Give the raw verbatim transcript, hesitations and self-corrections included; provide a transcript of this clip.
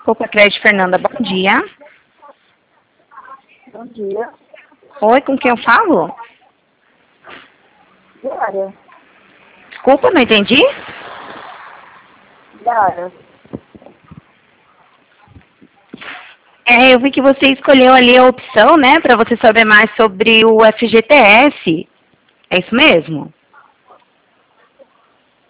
Desculpa, Crédito Fernanda, bom dia. Bom dia. Oi, com quem eu falo? Yara. Desculpa, não entendi. Yara. É, eu vi que você escolheu ali a opção, né, para você saber mais sobre o F G T S. É isso mesmo?